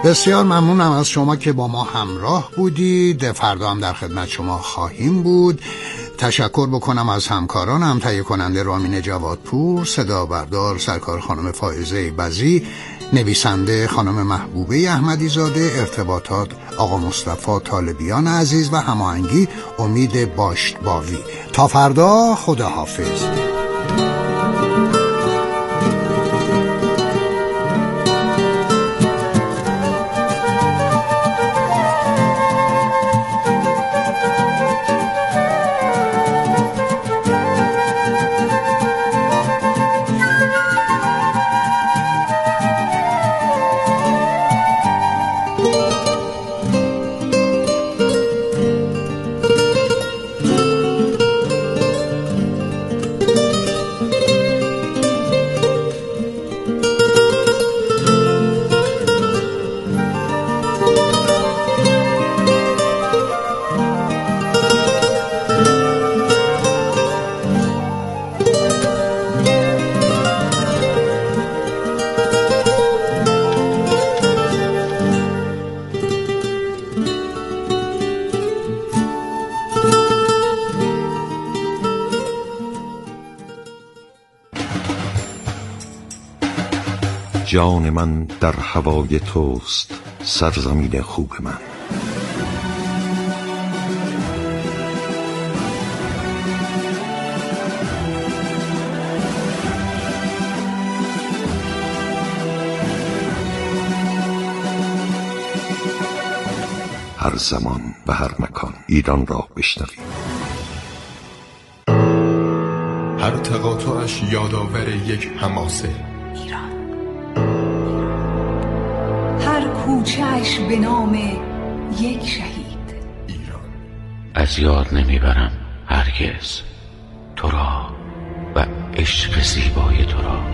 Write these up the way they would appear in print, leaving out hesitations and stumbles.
بسیار ممنونم از شما که با ما همراه بودید. فردا هم در خدمت شما خواهیم بود. تشکر بکنم از همکارانم، تهیه کننده رامین جوادپور، صدا بردار سرکار خانم فائزه بزی، نویسنده خانم محبوبه احمدی زاده، ارتباطات آقا مصطفی طالبیان عزیز و هماهنگی امید باشتباوی. تا فردا، خداحافظ. جان من در هوای توست، سرزمین خوب من. هر زمان و هر مکان ایران را بشنویم. هر تقاطعش یادآور یک حماسه. کوچه‌اش به نام یک شهید. ایران. از یاد نمیبرم هرگز تو را و عشق زیبای تو را.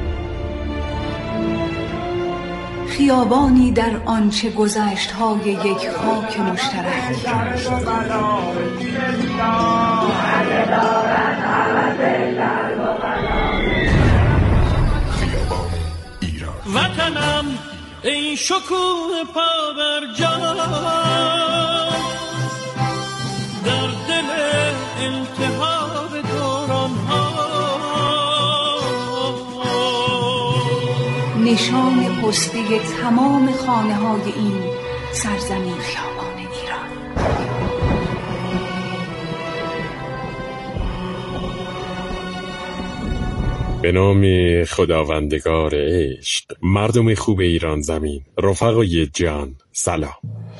خیابانی در آنچه گذشت های یک خاک مشترک. خیابان ایران. وطنم ای شکوه پا بر جا، در دل التهاب دوران ها، نشان پسته تمام خانه های این سرزمین خیابان ایران. به نام خداوندگار عشق، مردم خوب ایران زمین، رفقای جان، سلام.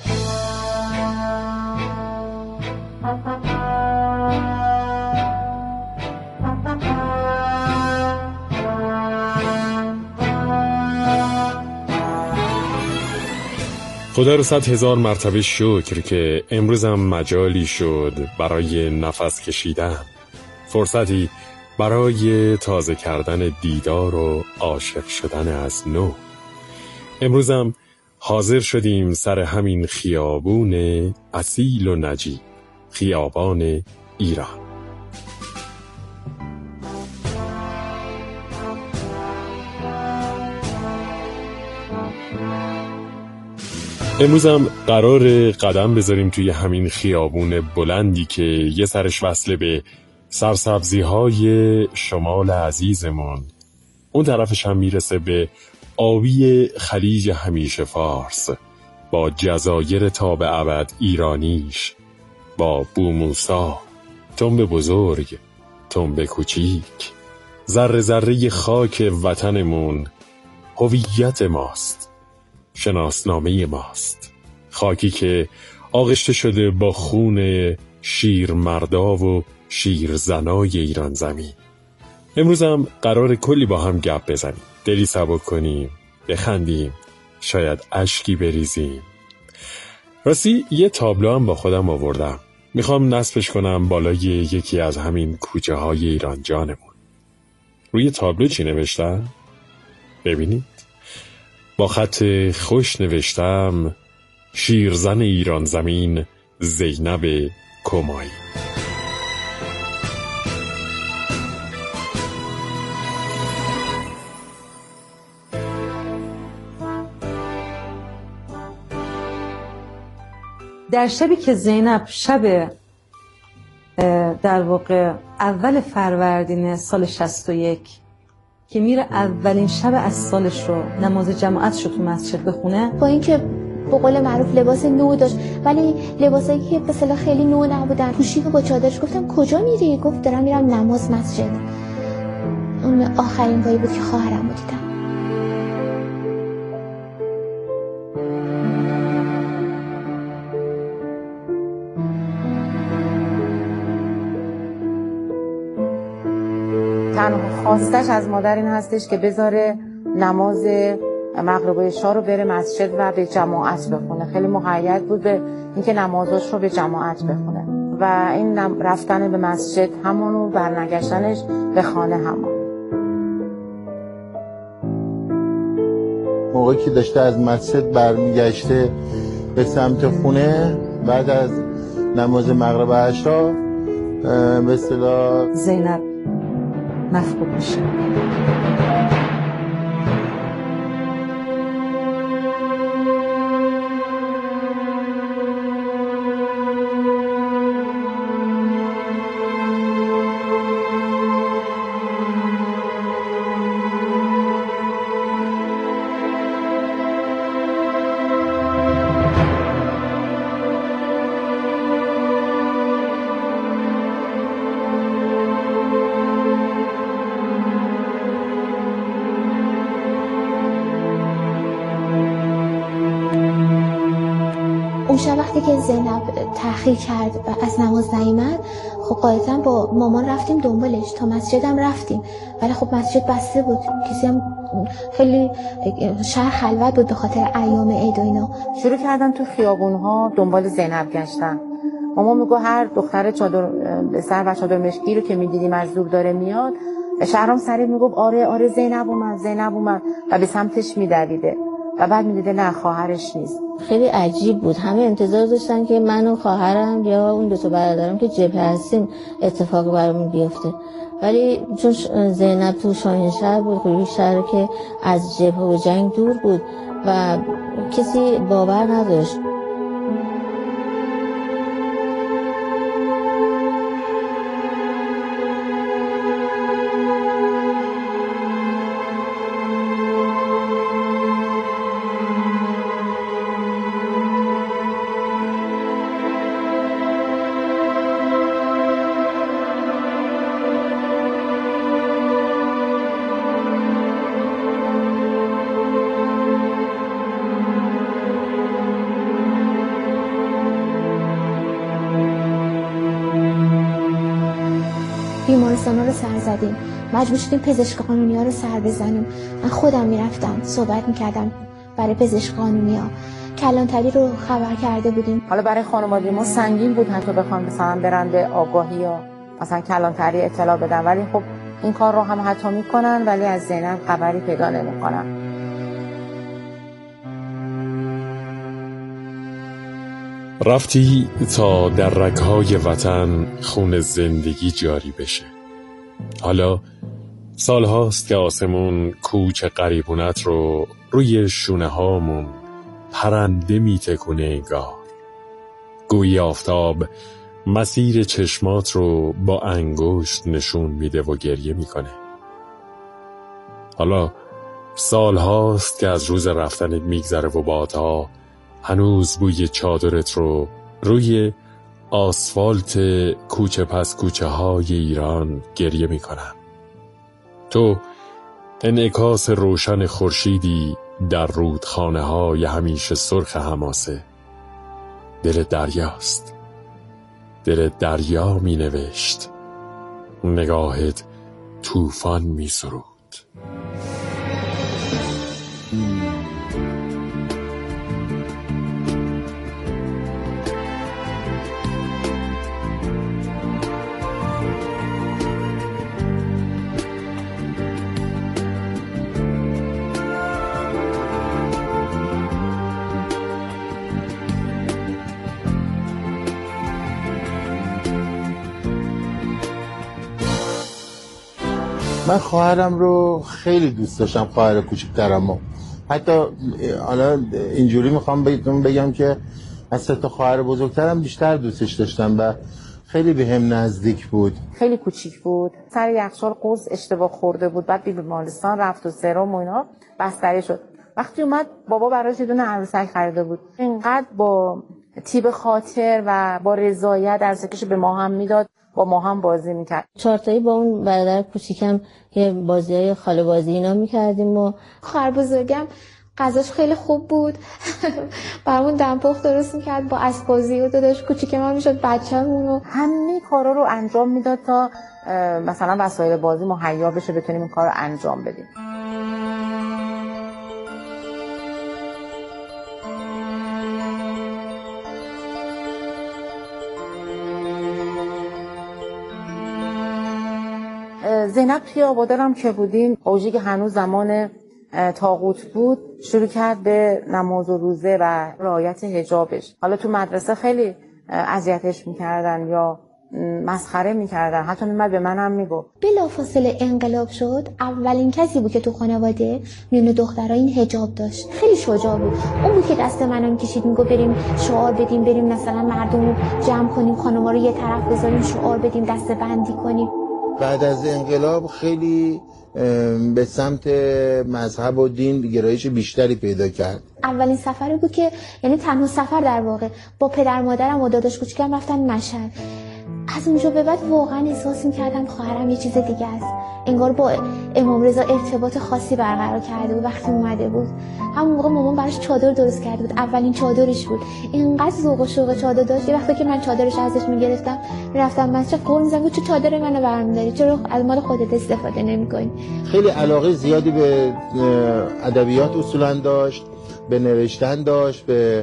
خدا رو 100,000 مرتبه شکر که امروزم مجالی شد برای نفس کشیدن، فرصتی برای تازه کردن دیدار و عاشق شدن از نو. امروزم حاضر شدیم سر همین خیابون اصیل و نجیب، خیابان ایران. امروزم قرار قدم بذاریم توی همین خیابون بلندی که یه سرش وصله به سرسبزی های شمال عزیزمون، اون طرفش هم میرسه به آبی خلیج همیشه فارس با جزایر تا به ابد ایرانیش، با بو موسا، تنب بزرگ، تنب کوچیک، ذره ذره خاک وطنمون هویت ماست، شناسنامه ماست، خاکی که آغشته شده با خون شیرمردا و شیرزنای ایران زمین. امروز هم قرار کلی با هم گپ بزنیم، دلی سبک کنیم، بخندیم، شاید اشکی بریزیم. راستی یه تابلو هم با خودم آوردم، میخوام نصبش کنم بالای یکی از همین کوچه های ایران جانمون. روی تابلو چی نوشتم؟ ببینید، با خط خوش نوشتم شیرزن ایران زمین زینب کمایی. در شبی که زینب شب در واقع اول فروردین سال 61 که میره اولین شب از سالش رو نماز جماعتش رو تو مسجد بخونه، با اینکه به قول معروف لباس نو داشت ولی لباسایی که به اصطلاح خیلی نو نبودن، پوشید و با چادرش. گفتم کجا میری؟ گفت دارم میرم نماز مسجد. اون آخرین باری بود که خواهرم رو دیدم. تنها خواستش از مادر این هستش که بذاره نماز مغرب عشا رو بره مسجد و به جماعت بخونه. خیلی مقید بود به اینکه نمازاش رو به جماعت بخونه و این رفتن به مسجد همون و برنگشتنش به خانه همون. موقعی که داشته از مسجد برمیگشته به سمت خونه بعد از نماز مغرب عشا به اصطلاح زینب مفقود میشه. اون شب وقتی که زینب تأخیر کرد و از نماز نیامد، خب قاعدتاً با مامان رفتیم دنبالش، تا مسجدم رفتیم ولی خب مسجد بسته بود، کسی هم خیلی شهر خلوت بود به خاطر ایام عید و اینا. شروع کردن تو خیابون‌ها دنبال زینب گشتن. مامان میگه هر دختر چادر سر و چادر مشکی رو که می‌دیدیم از دور داره میاد، شهرام سریع میگفت آره زینب اومد و به سمتش میدویده و بعد میدیده نه خواهرش نیست. خیلی عجیب بود. همه انتظار داشتن که من و خواهرم یا اون دو تا برادرم که جبهه هستیم اتفاقی برامون بیفته، ولی چون زینب تو شاهینشهر بود، خیلی شهر که از جبهه و جنگ دور بود و کسی باور نداشت. بیمارستانا رو سر زدیم، مجبور شدیم پزشک قانونی‌ها رو سر بزنیم. من خودم میرفتم صحبت میکردم برای پزشک قانونی‌ها. کلانتری رو خبر کرده بودیم. حالا برای خانواده ما سنگین بود حتی بخوام مثلا برن به آگاهی یا مثلا کلانتری اطلاع بدن، ولی خب این کار رو هم حتی میکنن ولی از زینب خبری پیدا نمیکنن. رفتی تا در رگ‌های وطن خون زندگی جاری بشه. حالا سالهاست که آسمون کوچ قریبونت رو روی شونه هامون پرنده میتکونه انگار. گویی آفتاب مسیر چشمات رو با انگشت نشون میده و گریه میکنه. حالا سالهاست که از روز رفتنت میگذره و بادها هنوز بوی چادرت رو روی آسفالت کوچه پس کوچه های ایران گریه میکنن. تو انعکاس روشن خورشیدی در رودخانه های همیشه سرخ حماسه. دل دریاست، دل دریا می نوشت، نگاهت طوفان می سرود. من خواهرم رو خیلی دوست داشتم، خواهر کوچیک‌ترمو. حتی حالا اینجوری میخوام بهتون بگم که از 3 خواهر بزرگترم بیشتر دوستش داشتم و خیلی به هم نزدیک بود. خیلی کوچیک بود، سر یخچال قرص اشتباه خورده بود، بعد بیمارستان رفت و سرم و اینا بستری شد. وقتی اومد بابا براش یه دونه عروسک خریده بود. اینقدر با تیب خاطر و با رضایت عروسکش به ما هم میداد، با ما هم بازی میکرد. 4 تایی با اون برادر کوچیکم یه بازیای خاله بازی اینا میکردیم و خواهر بزرگم غذاش خیلی خوب بود. برامون دمپخت درست میکرد با اسبازی و داداش کوچیک ما میشد بچه‌مون و همه کارا رو انجام میداد تا مثلا وسایل بازی مهیا بشه بتونیم این کار رو انجام بدیم. زینب توی آبادانم که بودیم، اوجی که هنوز زمان طاغوت بود، شروع کرد به نماز و روزه و رعایت حجابش. حالا تو مدرسه خیلی اذیتش میکردن یا مسخره میکردن، حتی میمد به منم میگفت. بلافاصله انقلاب شد. اولین کسی بود که تو خانواده میون دخترها این حجاب داشت. خیلی شجاع بود. اون بود که دست منو میکشید میگفت بریم شعار بدیم، بریم مثلا مردم رو جمع کنیم، خانم‌ها رو یه طرف بذاریم، شعار بدیم، دسته بندی کنیم. بعد از انقلاب خیلی به سمت مذهب و دین گرایش بیشتری پیدا کرد. اولین سفری بود که یعنی تنها سفر در واقع با پدر مادرم و داداش کوچیکم رفتن مشهد. از اونجا به بعد واقعا احساس می‌کردم خواهرم یه چیز دیگه است. انگار با امام رضا ارتباط خاصی برقرار کرده بود. وقتی اومده بود همون موقع مامان براش چادر درست کرده بود، اولین چادرش بود. اینقدر ذوق و شوق چادر داشت. یه وقتی که من چادرش ازش میگرفتم میرفتم مسجد قول می‌زدم چه چادر منو برمی‌داری، چرا از مال خودت استفاده نمی‌کنی. خیلی علاقه زیادی به ادبیات اصولاً داشت، به نوشتن داشت، به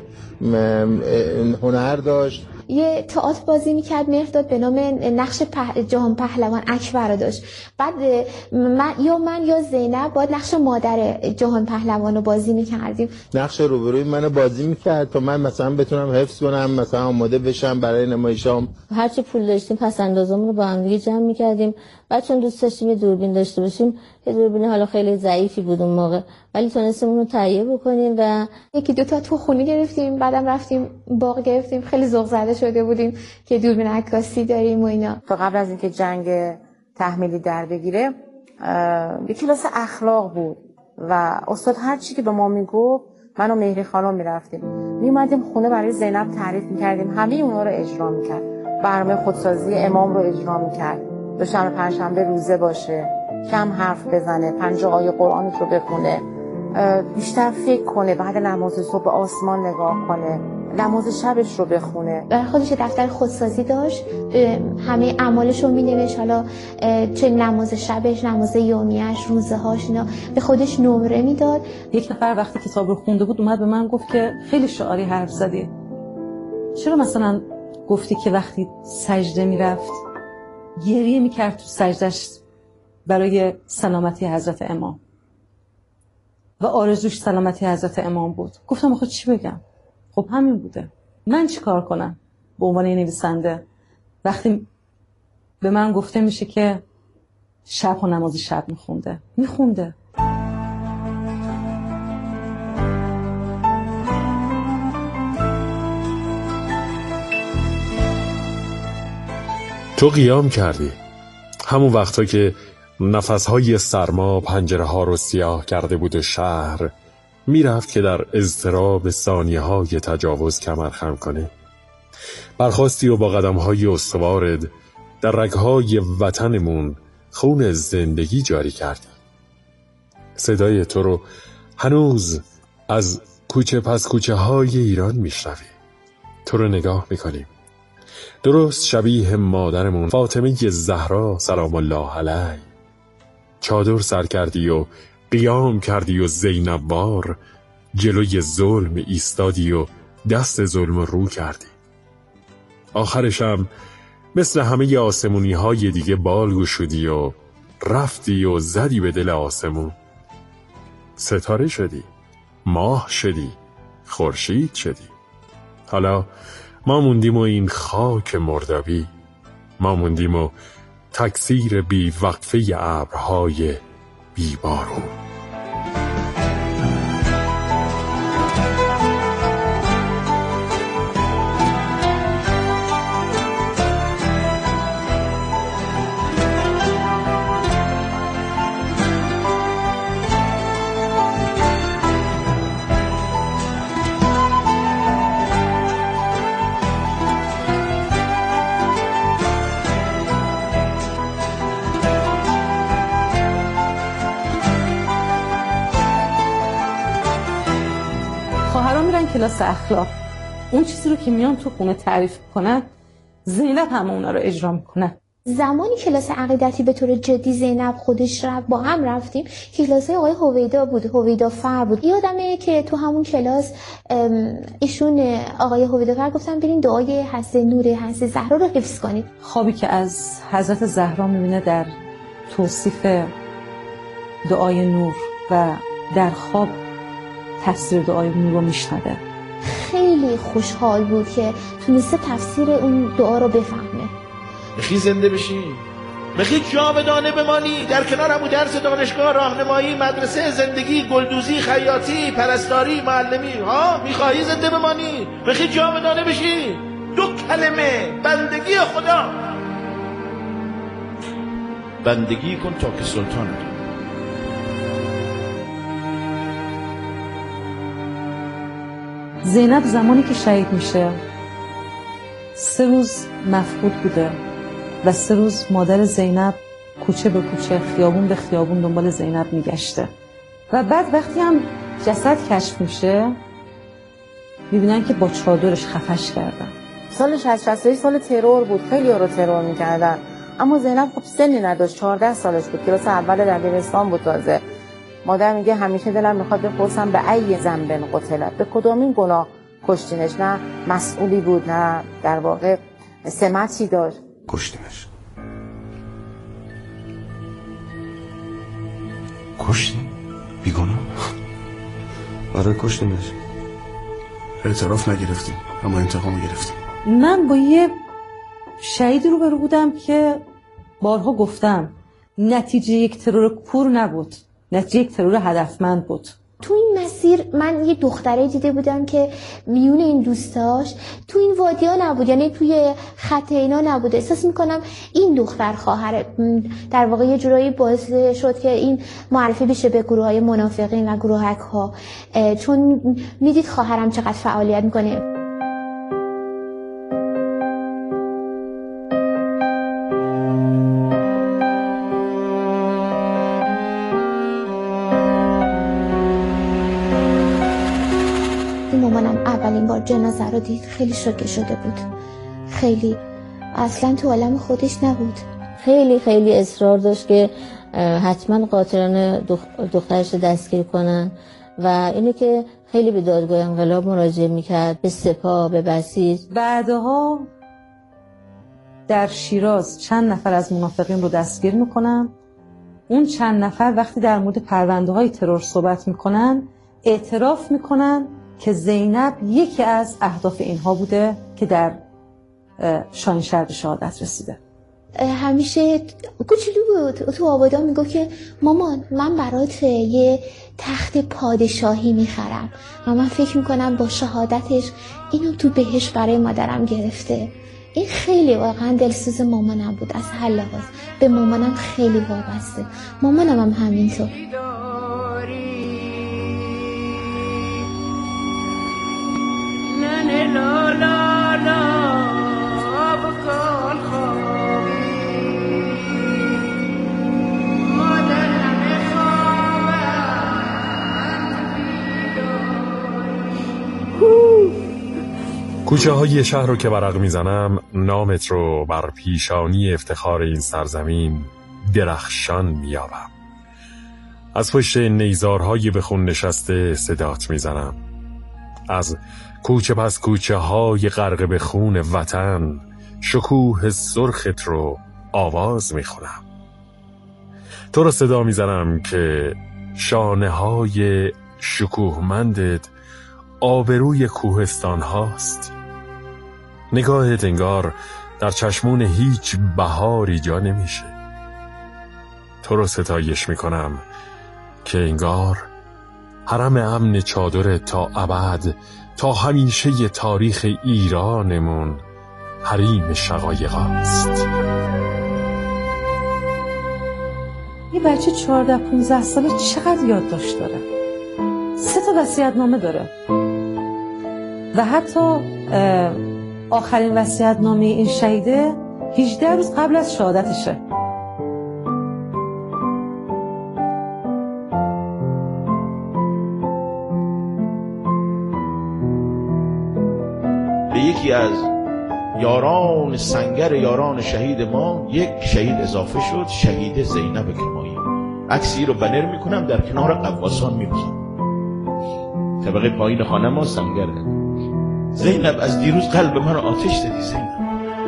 هنر داشت. یه تئاتر بازی میکرد مهرداد به نام نقش جهان پهلوان اکبر رو داشت. بعد من یا زینب باید نقش مادر جهان پهلوان رو بازی میکردیم. نقش روبروی منو بازی میکرد تا من مثلا بتونم حفظ کنم، مثلا آماده بشم برای نمایشام. هرچی پول داشتیم پس اندازمون رو با هم دیگه جمع میکردیم. بعد چون دوست داشتیم یه دوربین داشته باشیم، یه دوربین حالا خیلی ضعیفی بود اون موقع، ولی تونستیم اون رو تهیه بکنیم و 1-2 تا تو خونه گرفتیم. بعدم رفتیم باغ گرفتیم. خیلی ذوق زده شده بودیم که دوربین عکاسی داریم و اینا. تا قبل از اینکه جنگ تحمیلی در بگیره یه کلاس اخلاق بود و استاد هر چی که به ما میگفت من و مهری خانم میرفتیم میومدیم خونه برای زینب تعریف میکردیم، همه اونا رو اجرا میکرد. برنامه خودسازی امام رو اجرا میکرد، دوشنبه پنجشنبه روزه باشه، کم حرف بزنه، 50 آیه قرآنش رو بخونه، بیشتر فکر کنه، بعد نماز صبح به آسمان نگاه کنه، نماز شبش رو بخونه. در خودش دفتر خودسازی داشت، همه اعمالش رو مینوشت، حالا چه نماز شبش، نماز یومیش، روزه هاش، اینا به خودش نمره میداد. یک نفر وقتی کتاب رو خونده بود اومد به من گفت که خیلی شعاری حرف زدی، چرا مثلا گفتی که وقتی سجده میرفت گریه میکرد تو سجدش برای سلامتی حضرت امام و آرزوش سلامتی حضرت امام بود؟ گفتم آخه چی بگم؟ خب همین بوده. من چی کار کنم به عنوان نویسنده وقتی به من گفته میشه که شب و نماز شب میخونده. تو قیام کردی همون وقتا که نفسهای سرما پنجره ها رو سیاه کرده بود و شهر میرفت که در اضطراب ثانیه های تجاوز کمر خم کنه. برخاستی و با قدم های استوارد در رگهای وطنمون خون زندگی جاری کردی. صدای تو رو هنوز از کوچه پس کوچه های ایران میشنوی. تو رو نگاه میکنیم، درست شبیه مادرمون فاطمه زهرا سلام الله علیه. چادر سر کردی و قیام کردی و زینب وار جلوی ظلم ایستادی و دست ظلم رو کردی. آخرشم مثل همه آسمونی های دیگه بال گشودی و رفتی و زدی به دل آسمون. ستاره شدی، ماه شدی، خورشید شدی. حالا ما موندیم و این خاک مردابی، ما موندیم و تکثیر بی وقفه ابرهای بی بارون. کلاس اخلاق اون چیزی رو که میان تو خونه تعریف کنن، زینب هم اونا رو اجرا میکنن. زمانی کلاس عقیدتی به طور جدی زینب خودش با هم رفتیم، کلاس آقای هویدا بود، هویدا فر بود. یادمه که تو همون کلاس ایشون آقای هویدا فر گفتن برین دعای حضرت نور حضرت زهرا رو حفظ کنید. خوابی که از حضرت زهرا میبینه در توصیف دعای نور و در خواب تفسیر دعای نور رو میشنوه. خیلی خوشحال بود که تونسته تفسیر اون دعا رو بفهمه. بخی زنده بشی، بخی جاودانه بمانی، در کنار همون درس دانشگاه، راهنمایی، مدرسه، زندگی، گلدوزی، خیاطی، پرستاری، معلمی. ها میخواهی زنده بمانی، بخی جاودانه بشی. 2 کلمه بندگی خدا. بندگی کن تا که سلطان تو. زینب زمانی که شهید میشه 3 روز مفقود بوده و 3 روز مادر زینب کوچه به کوچه، خیابون به خیابون دنبال زینب میگشته و بعد وقتی هم جسد کشف میشه میبینن که با چادرش خفش کردن. سال 60 سال ترور بود، خیلی رو ترور میکردن، اما زینب خب سنی نداشت، 14 سالش بود، کلاس اول دبیرستان بود تازه. مادر میگه همیشه دلم میخواد بپرسم به ای ذنب قتلت، به کدامین گناه کشتینش؟ نه مسئولی بود، نه در واقع سمتی داشت. کشتیمش. کشتیم؟ بیگناه؟ آره کشتیمش. اعتراف نگرفتیم اما انتقامو گرفتیم. من با یه شهیدی روبرو بودم که بارها گفتم نتیجه یک ترور کور نبود، نتیجه یک ترور هدفمند بود. تو این مسیر من یه دختره دیده بودم که میون این دوستاش تو این وادیا نبود، یعنی توی خط اینا نبود. احساس میکنم این دختر خواهره، در واقع یه جورایی باعث شد که این معرفی بشه به گروه های منافقین و گروهک ها، چون میدید خواهرم چقدر فعالیت میکنه. مامانم اولین بار جنازه رو دید خیلی شوکه شده بود، خیلی اصلا تو عالم خودش نبود. خیلی خیلی اصرار داشت که حتما قاتلان دخترش دستگیر کنن و اینه که خیلی به دادگاه انقلاب مراجعه میکرد، به سپاه، به بسیج. بعدها در شیراز چند نفر از منافقین رو دستگیر میکنن. اون چند نفر وقتی در مورد پرونده های ترور صحبت میکنن اعتراف میکنن که زینب یکی از اهداف اینها بوده که در شاهینشهر به شهادت رسیده. همیشه کوچولو بود، تو آبادا میگفت که مامان من برات یه تخت پادشاهی میخرم و من فکر میکنم با شهادتش اینو تو بهش برای مادرم گرفته. این خیلی واقعا دلسوز مامانم بود، از هر لحاظ به مامانم خیلی وابسته. مامانم هم همینطور. لا لا لا بکن خوابی مادر کوچه های شهر رو که برق میزنم نامت رو بر پیشانی افتخار این سرزمین درخشان میابم. از پشت نیزارهای به خون نشسته صدات میزنم. از کوچه پس کوچه های غرق به خون وطن شکوه سرخت رو آواز میخونم. تو رو صدا میزنم که شانه های شکوهمندت آبروی کوهستان هاست. نگاهت انگار در چشمون هیچ بهاری جا نمیشه. تو رو ستایش میکنم که انگار حرم امن چادر تا ابد، تا همیشه ی تاریخ ایرانمون حریم شقایق است. یه بچه 14-15 ساله چقدر یادداشت داره، 3 تا وصیت‌نامه داره و حتی آخرین وصیت‌نامه این شهیده 18 روز قبل از شهادتشه. یکی از یاران سنگر یاران شهید ما یک شهید اضافه شد، شهید زینب کمایی. عکسی رو بنر میکنم در کنار قواسان میبزم. طبقه پایین خانه ما سنگره. زینب از دیروز قلب من آتش دادی زینب.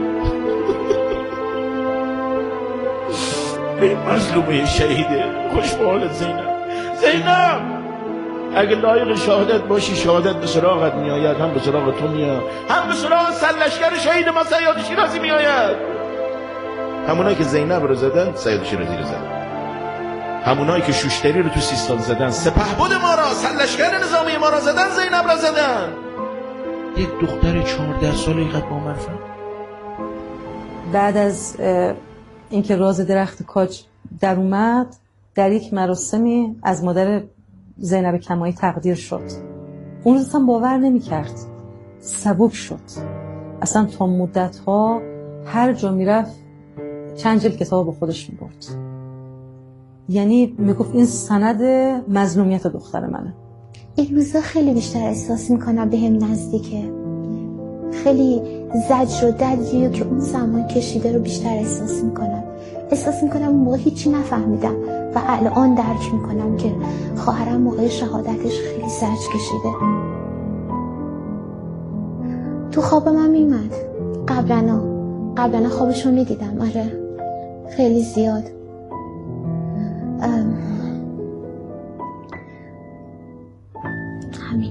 به مظلومه شهیده خوش به حالت زینب. اگه لایق شهادت باشی شهادت به سراغت میآید، هم به سراغ تو میاد، هم به سراغ سرلشکر شهید ما صیاد شیرازی میآید. همونایی که زینب رو زدن صیاد شیرازی رو زدن، همونایی که شوشتری رو تو سیستان زدن سپهبد ما را، سرلشکر نظامی ما را زدن، زینب را زدن. یک دختر 14 ساله اینقدر با معرفت. بعد از اینکه راز درخت کاج در اومد، در یک مراسمی از مادر زینب کمایی تقدیر شد. اون روز اصلا باور نمی کرد. سبک شد. اصلا تا مدت ها هر جا می رفت چند جلد کتاب با خودش می برد. یعنی می گفت این سند مظلومیت دختر منه. این روزا خیلی بیشتر احساس می کنم به هم نزدیکه. خیلی زجر و دردی که اون زمان کشیده رو بیشتر احساس می کنم. احساس می کنم اون موقع هیچی نفهمیدم و الان درک می کنم که خواهرم موقع شهادتش خیلی زجر کشیده. تو خوابم هم میمد. قبلا خوابشو می دیدم. آره خیلی زیاد. همین.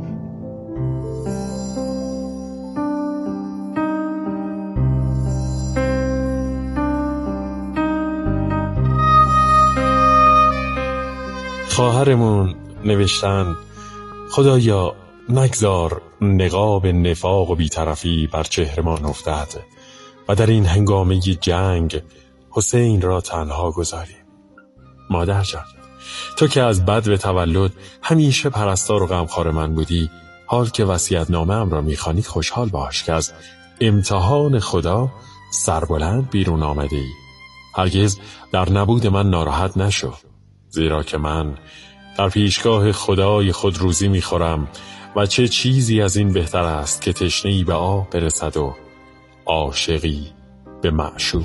خواهرمون نوشتن خدایا نگذار نقاب نفاق و بی‌طرفی بر چهرمان افتد و در این هنگامه جنگ حسین را تنها گذاریم. مادر جان، تو که از بد به تولد همیشه پرستار و غمخوار من بودی، حال که وصیت‌نامه‌ام را می‌خوانی خوشحال باش که از امتحان خدا سربلند بیرون آمده ای. هرگز در نبود من ناراحت نشو، زیرا که من در پیشگاه خدای خود روزی می‌خورم و چه چیزی از این بهتر است که تشنه‌ای به آب برسد و عاشقی به معشوق.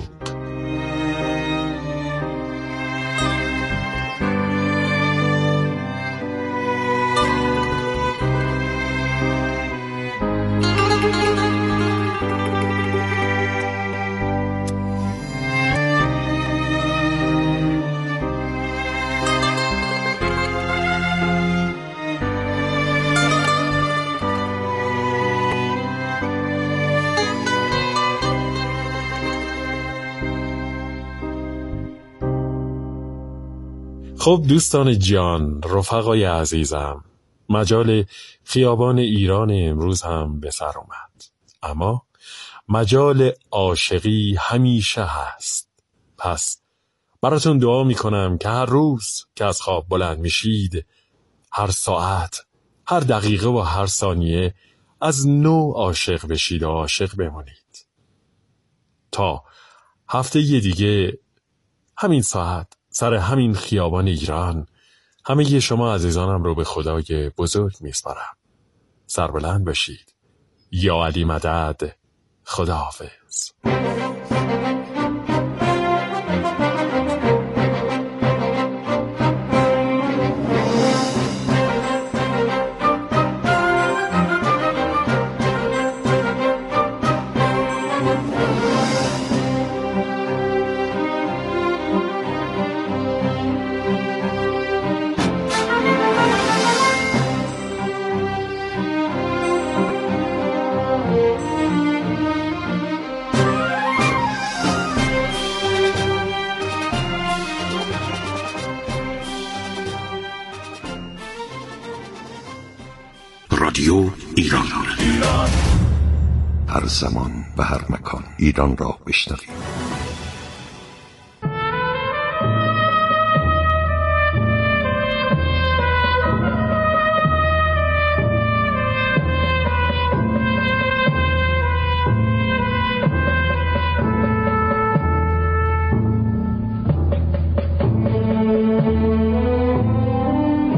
خب دوستان جان، رفقای عزیزم، مجال خیابان ایران امروز هم به سر اومد، اما مجال عاشقی همیشه هست. پس براتون دعا میکنم که هر روز که از خواب بلند میشید، هر ساعت، هر دقیقه و هر ثانیه از نو عاشق بشید و عاشق بمونید. تا هفته دیگه همین ساعت سر همین خیابان ایران همه شما عزیزانم رو به خدای بزرگ میسپارم. سربلند باشید. یا علی مدد. خداحافظ. رادیو ایران، هر زمان و هر مکان ایران را بشنوید.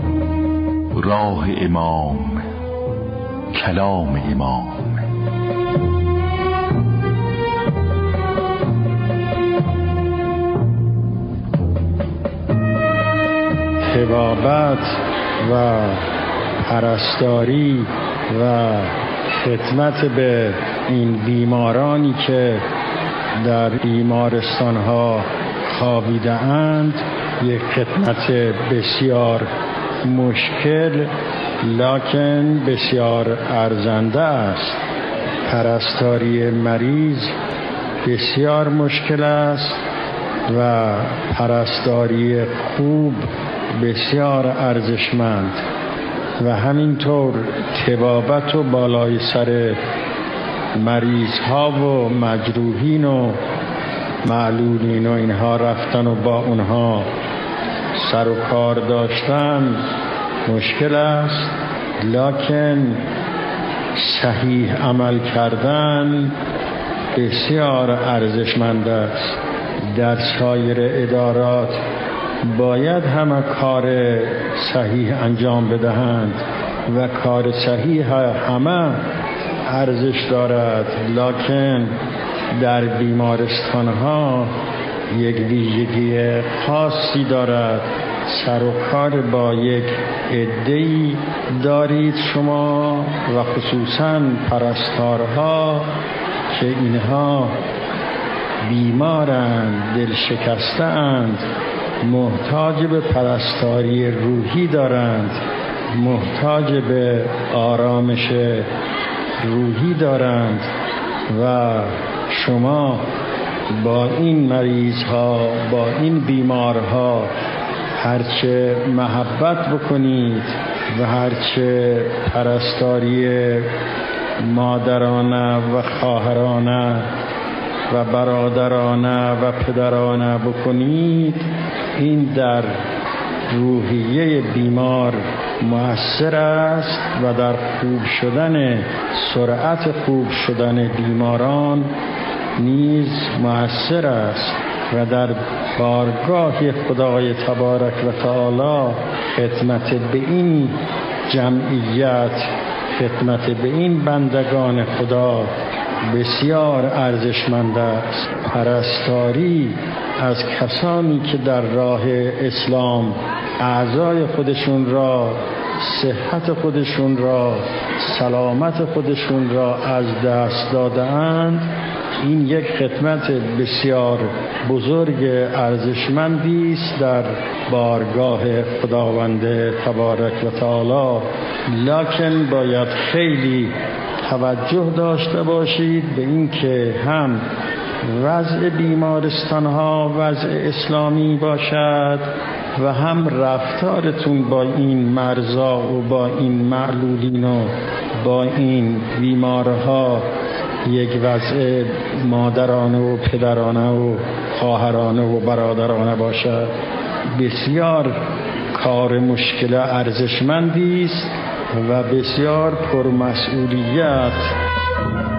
راه امام، کلام امام، طبابت و پرستاری و خدمت به این بیمارانی که در بیمارستان‌ها خوابیده اند یک خدمت بسیار مشکل لکن بسیار ارزنده است. پرستاری مریض بسیار مشکل است و پرستاری خوب بسیار ارزشمند و همینطور طبابت و بالای سر مریض ها و مجروحین و معلولین و اینها رفتن و با اونها سر و کار داشتن مشکل است، لکن صحیح عمل کردن بسیار ارزشمند است. در سایر ادارات باید همه کار صحیح انجام بدهند و کار صحیح همه ارزش دارد، لکن در بیمارستان ها یک ویژگی خاصی دارد. سر و کار با یک عده‌ای دارید شما و خصوصاً پرستارها که اینها بیمارند، دل شکسته‌اند، محتاج به پرستاری روحی دارند، محتاج به آرامش روحی دارند و شما با این مریض ها، با این بیمارها هرچه محبت بکنید و هرچه پرستاری مادرانه و خواهرانه و برادرانه و پدرانه بکنید، این در روحیه بیمار مؤثر است و در خوب شدن، سرعت خوب شدن بیماران نیز مؤثر است و در بارگاه خدای تبارک و تعالی خدمت به این جمعیت، خدمت به این بندگان خدا بسیار ارزشمند است. پرستاری از کسانی که در راه اسلام اعضای خودشون را، صحت خودشون را، سلامت خودشون را از دست داده‌اند، این یک خدمت بسیار بزرگ ارزشمندی است در بارگاه خداوند تبارک و تعالی، لکن باید خیلی توجه داشته باشید به این که هم وضع بیمارستان ها وضع اسلامی باشد و هم رفتارتون با این مرضا و با این معلولین و با این بیمارها یک وضع مادرانه و پدرانه و خواهرانه و برادرانه باشد. بسیار کار مشکل ارزشمندی است و بسیار پرمسئولیت.